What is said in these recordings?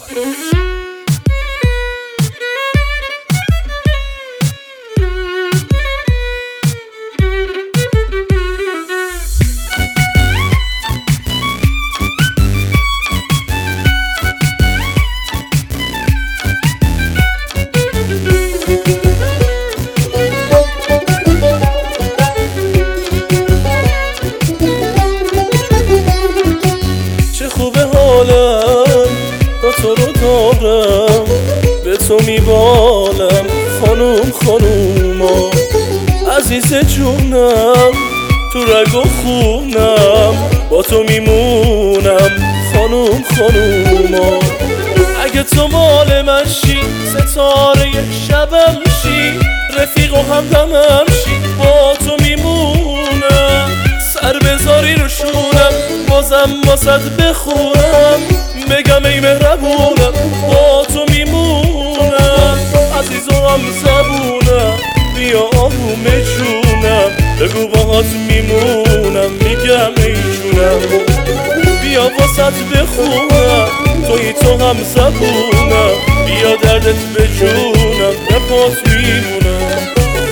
تا تو رو دارم به تو میبالم خانوم خانوما، عزیز جونم تو رگ و خونم با تو میمونم خانوم خانوما. اگه تو مال من شی ستاره شبم شی، رفیق و همدمم شی با تو میمونم. سر بذاری رو شونم بازم واسط بخونم، بگم ای مهربونم با تو میمونم. عزیز و هم زبونم بیا آروم جونم، بگو باهات میمونم میگم ای جونم. بیا واسط بخونم توی تو هم زبونم، بیا دردت به جونم به پات میمونم.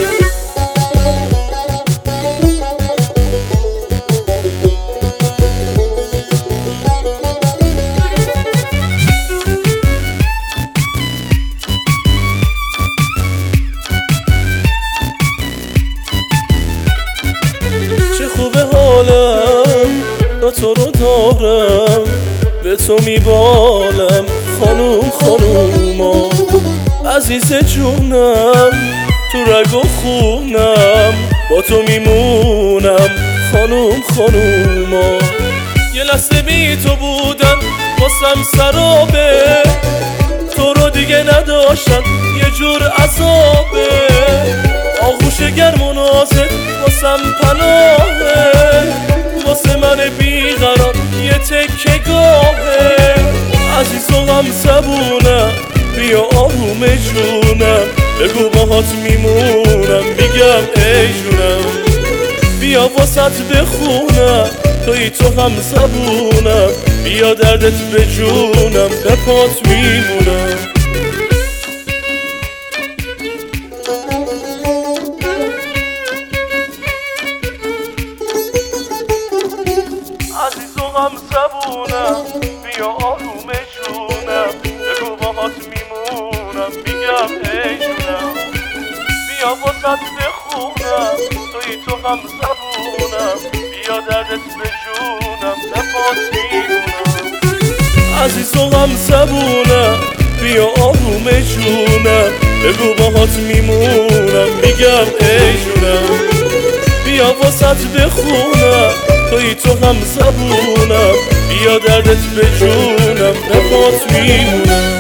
تا تو رو دارم به تو میبالم خانوم خانوما، عزیز جونم تو رگ و خونم با تو میمونم خانوم خانوما. یه لحظه بی تو بودن واسم سرابه، تو رو دیگه نداشتم یه جور عذابه. آغوش گرم و نازت واسم پناهه، واسه من بیقرار یه تکه گاهه. عزیز و هم زبونم بیا آروم جونم، بگو باهات میمونم میگم ای جونم. بیا واسط بخونم توی تو هم زبونم، بیا دردت به جونم به پات میمونم. عزیز و هم زبونم بیا آروم جونم، بگو باهات میمونم میگم ای جونم. بیا واسط بخونم توی تو هم زبونم، بیا دردت به جونم به پات میمونم. عزیز و هم زبونم بیا آروم جونم، بگو باهات میمونم میگم ای جونم. بیا واسط بخونم توی تو هم زبونم، بیا دردت به جونم به پات میمونم.